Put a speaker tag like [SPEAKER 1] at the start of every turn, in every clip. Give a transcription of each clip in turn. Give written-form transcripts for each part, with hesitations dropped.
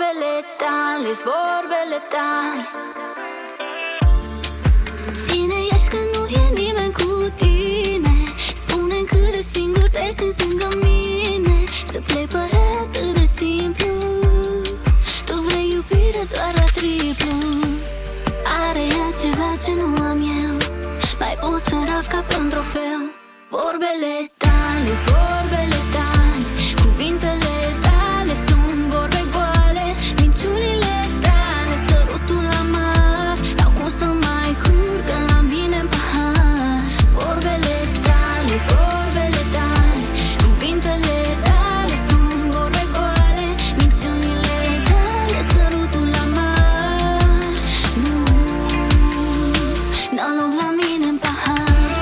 [SPEAKER 1] vorbele tale, vorbele tale. Cine ești când nu e nimeni cu tine? Spune-mi cât de singur te simți lângă mine. Să plec pare atât de simplu. Tu vrei iubire doar la triplu. Are ea ceva ce nu am eu. M-ai pus pe raf ca pe un trofeu. Vorbele tale, vorbele tale. Cuvintele tale sunt vorbe goale. Minciunile tale, sărutul la mar. N-au cum să mai curgă la mine în pahar. Vorbele tale, vorbele tale. Cuvintele tale sunt vorbe goale. Minciunile tale, sărutul la mar. Nu, n-au loc la mine în pahar.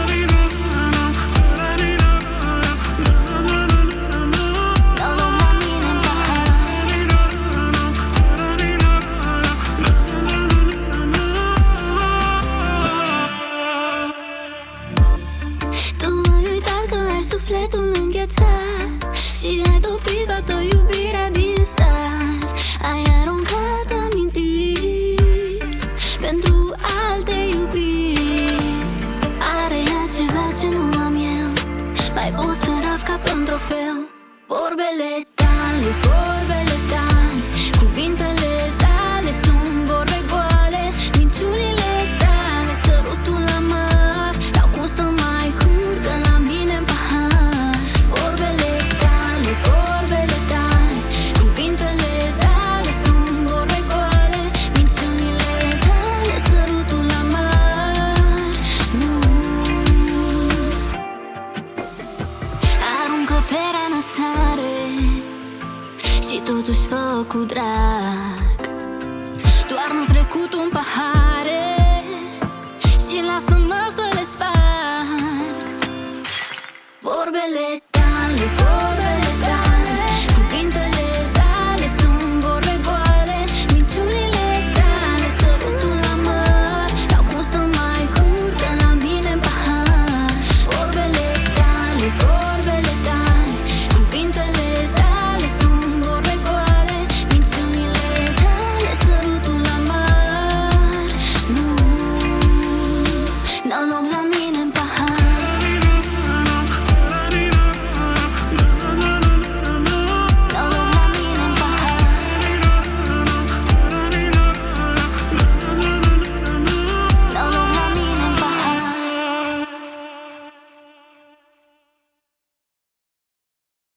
[SPEAKER 1] Sufletul înghețat și ai topit toată iubirea din start. Ai aruncat amintiri pentru alte iubiri. Are ea ceva ce nu am eu. M-ai pus pe raf ca pe un trofeu. Vorbele tale, vorbele tale. Cuvintele tale sunt vorbe goale. Minciunile tale, sărutul la mar. N-au cum să mai curgă la mine în pahar. Vorbele tale, vorbele tale. Cuvintele tale sunt vorbe goale. Minciunile tale, sărutul la mar. Nu, aruncă pe rană sare și totuși fă cu drag. Toarnă trecutul în pahare și lasă-mă să le sparg. Vorbele tale, vorbele